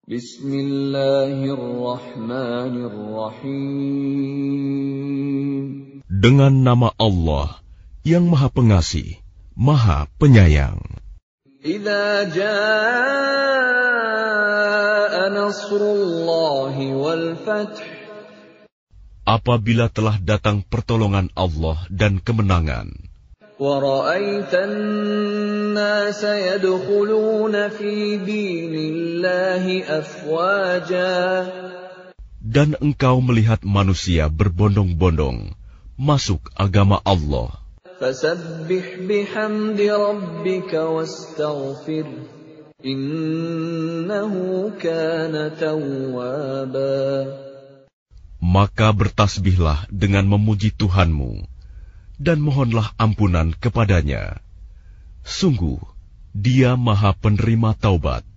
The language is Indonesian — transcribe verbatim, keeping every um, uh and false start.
Bismillahirrahmanirrahim. Dengan nama Allah yang Maha Pengasih, Maha Penyayang. Idza jaa nasrullahi wal fath. Apabila telah datang pertolongan Allah dan kemenangan. Wa ra'aitan nasa yadkhuluna fi dinillahi afwaja. Dan engkau melihat manusia berbondong-bondong masuk agama Allah. Fasabbih bihamdi rabbika wastaghfir. Innahu kana tawwaba. Maka bertasbihlah dengan memuji Tuhanmu dan mohonlah ampunan kepadanya. Sungguh, Dia Maha Penerima Taubat.